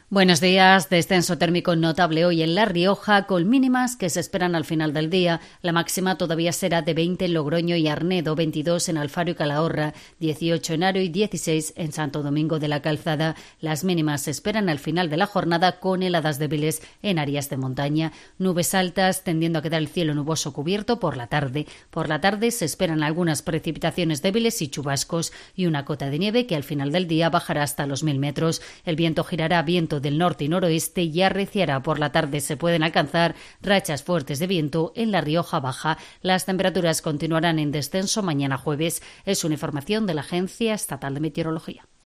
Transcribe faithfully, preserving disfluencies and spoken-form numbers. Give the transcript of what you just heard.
Buenos días. Descenso térmico notable hoy en La Rioja, con mínimas que se esperan al final del día. La máxima todavía será de veinte en Logroño y Arnedo, veintidós en Alfaro y Calahorra, dieciocho en Haro y dieciséis en Santo Domingo de la Calzada. Las mínimas se esperan al final de la jornada, con heladas débiles en áreas de montaña. Nubes altas, tendiendo a quedar el cielo nuboso cubierto por la tarde. Por la tarde se esperan algunas precipitaciones débiles y chubascos, y una cota de nieve que al final del día bajará hasta los mil metros. El viento girará viento del norte y noroeste y arreciará. Por la tarde se pueden alcanzar rachas fuertes de viento en La Rioja Baja. Las temperaturas continuarán en descenso mañana jueves. Es una información de la Agencia Estatal de Meteorología.